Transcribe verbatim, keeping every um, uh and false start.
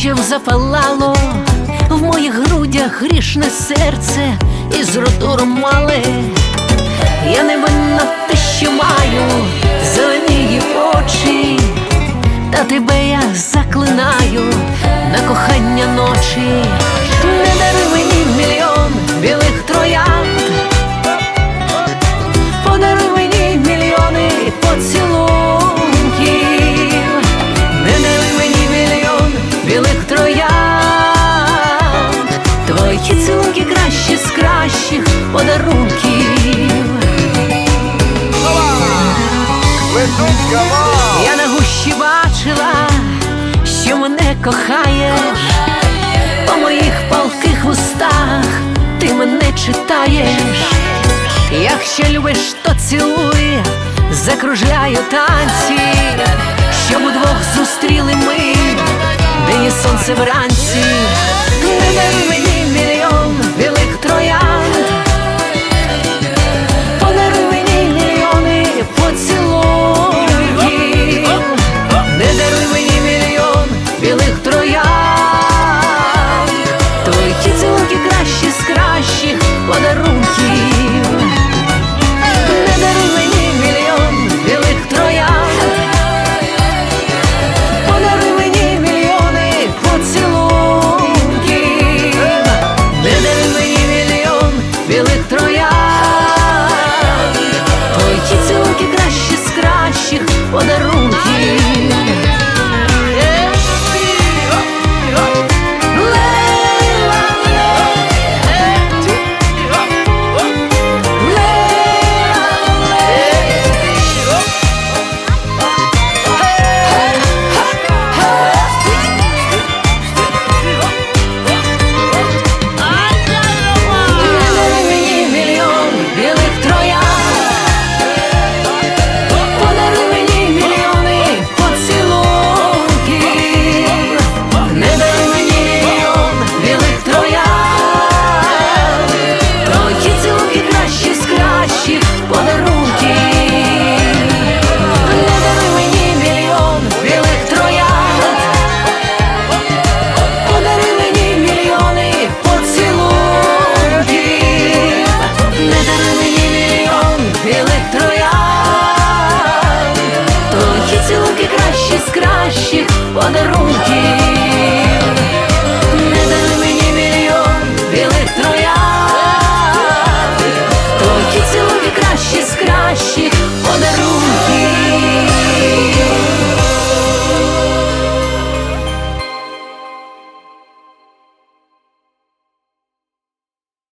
щоб запалало в моїх грудях грішне серце із роту мали. Я не винна те, що маю зелені очі, та тебе я заклинаю на кохання ночі. Не даруй мені мільйон білих троянд, подаруй мені мільйони поцілунків. Не даруй мені мільйон білих троянд, твої цілунки кращі з кращих подарунків. Я на гущі бачила, що мене кохаєш, по моїх палких устах ти мене читаєш. Якщо любиш, то цілуй, закружляю танці, щоб удвох зустріли ми день і сонце вранці. Не даруй мені